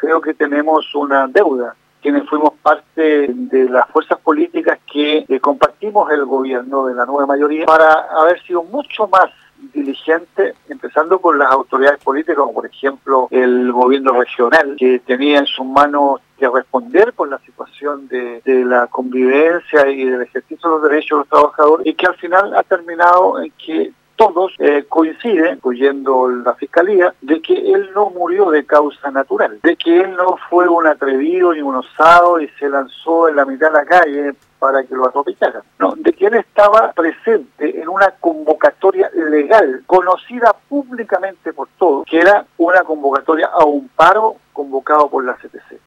creo que tenemos una deuda, quienes fuimos parte de las fuerzas políticas que compartimos el gobierno de la nueva mayoría, para haber sido mucho más diligente, empezando con las autoridades políticas, como por ejemplo el gobierno regional, que tenía en sus manos que responder por la situación de la convivencia y del ejercicio de los derechos de los trabajadores, y que al final ha terminado en que todos coinciden, incluyendo la Fiscalía, de que él no murió de causa natural, de que él no fue un atrevido ni un osado y se lanzó en la mitad de la calle para que lo atropellaran. No, de que él estaba presente en una convocatoria legal, conocida públicamente por todos, que era una convocatoria a un paro convocado por la CTC.